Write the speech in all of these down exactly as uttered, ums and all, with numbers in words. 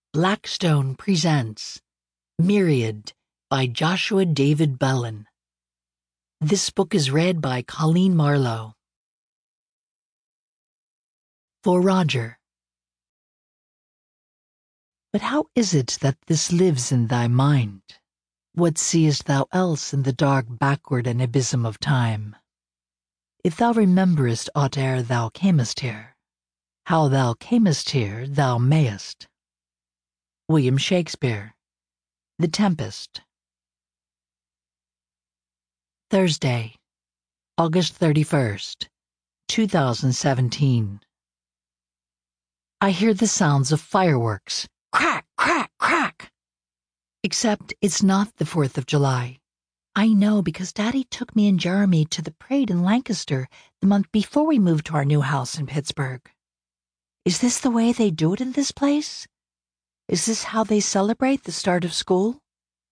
Blackstone presents Myriad by Joshua David Bellin. This book is read by Colleen Marlowe. For Roger. But how is it that this lives in thy mind? What seest thou else in the dark backward and abysm of time? If thou rememberest aught ere thou camest here, how thou camest here thou mayest. William Shakespeare, The Tempest. Thursday, August thirty-first, two thousand seventeen. I hear the sounds of fireworks. Crack, crack, crack! Except it's not the fourth of July. I know because Daddy took me and Jeremy to the parade in Lancaster the month before we moved to our new house in Pittsburgh. Is this the way they do it in this place? Is this how they celebrate the start of school?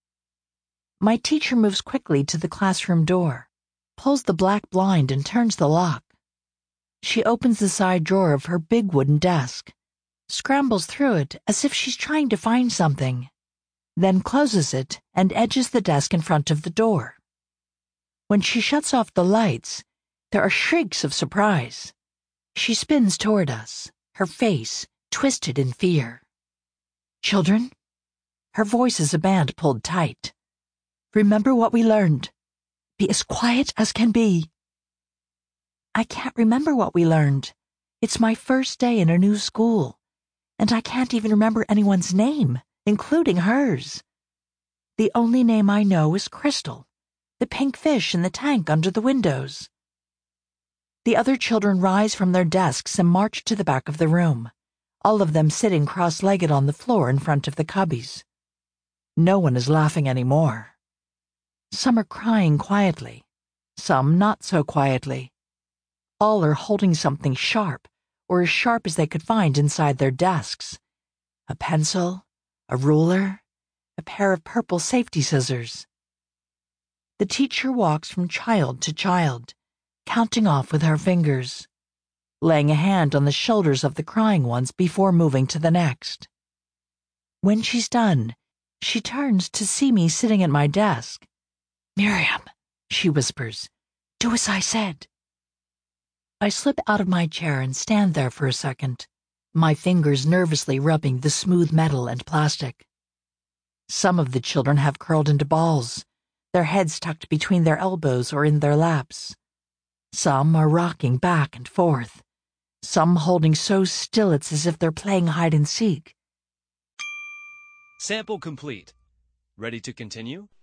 My teacher moves quickly to the classroom door, pulls the black blind and turns the lock. She opens the side drawer of her big wooden desk, scrambles through it as if she's trying to find something, then closes it and edges the desk in front of the door. When she shuts off the lights, there are shrieks of surprise. She spins toward us, her face twisted in fear. Children? Her voice is a band pulled tight. Remember what we learned. Be as quiet as can be. I can't remember what we learned. It's my first day in a new school, and I can't even remember anyone's name, including hers. The only name I know is Crystal, the pink fish in the tank under the windows. The other children rise from their desks and march to the back of the room, all of them sitting cross-legged on the floor in front of the cubbies. No one is laughing anymore. Some are crying quietly, some not so quietly. All are holding something sharp, or as sharp as they could find inside their desks. A pencil, a ruler, a pair of purple safety scissors. The teacher walks from child to child, counting off with her fingers, laying a hand on the shoulders of the crying ones before moving to the next. When she's done, she turns to see me sitting at my desk. "Miriam," she whispers, "do as I said." I slip out of my chair and stand there for a second, my fingers nervously rubbing the smooth metal and plastic. Some of the children have curled into balls, their heads tucked between their elbows or in their laps. Some are rocking back and forth, some holding so still it's as if they're playing hide and seek. Sample complete. Ready to continue?